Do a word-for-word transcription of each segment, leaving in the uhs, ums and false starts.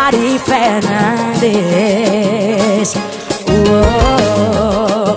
Mari Fernandes. Uou.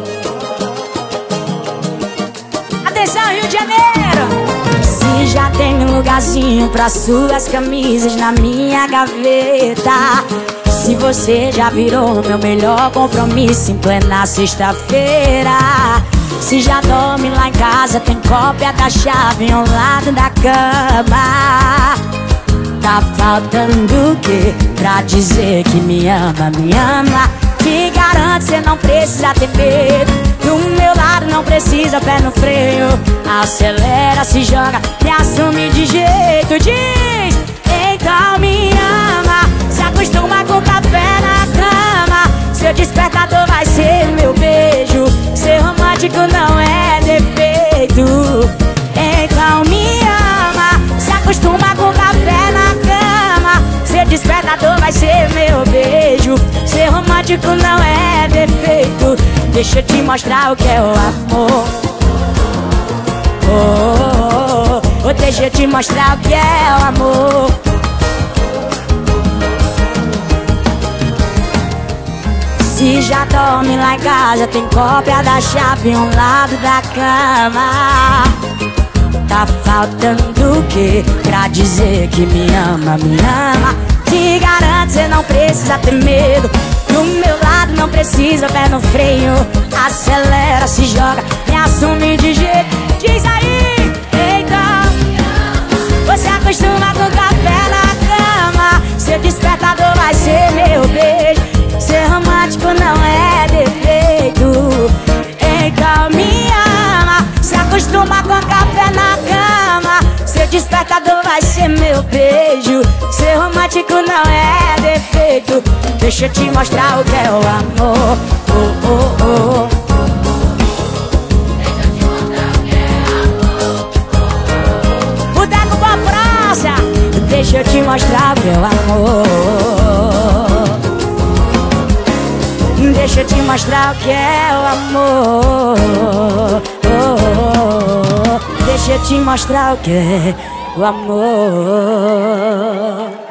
Atenção, Rio de Janeiro! Se já tem um lugarzinho pra suas camisas na minha gaveta, se você já virou meu melhor compromisso em plena sexta-feira, se já dorme lá em casa, tem cópia da chave ao lado da cama, tá faltando o quê pra dizer que me ama, me ama? Te garanto, cê não precisa ter medo. Do meu lado não precisa pé no freio. Acelera, se joga, me assume de jeito. Diz, então me ama. Se acostuma com café na cama. Seu despertador vai ser meu beijo. Ser romântico não é defeito. Então me ama. Se acostuma com café na cama. Seu despertador vai ser meu beijo. Ser romântico não é defeito. Deixa eu te mostrar o que é o amor. Oh, oh, oh, oh. Deixa eu te mostrar o que é o amor. Se já dorme lá em casa, tem cópia da chave a um lado da cama, tá faltando o quê pra dizer que me ama, me ama? Te garanto, cê não precisa ter medo. Do meu lado não precisa pé no freio. Acelera, se joga, me assume de jeito. Diz aí, então você acostuma com café na cama. Seu despertador vai ser meu beijo. Ser romântico não é defeito. Então me ama. Se acostuma com café na cama. Seu despertador vai ser meu beijo. Ser romântico não é defeito. Deixa eu te mostrar o que é o amor. Oh, oh, oh. Deixa eu te mostrar o que é amor. Oh, oh. Boteco pra praça. Deixa eu te mostrar o que é o amor. Deixa eu te mostrar o que é o amor. Oh, oh, oh. Deixa eu te mostrar o que é o amor.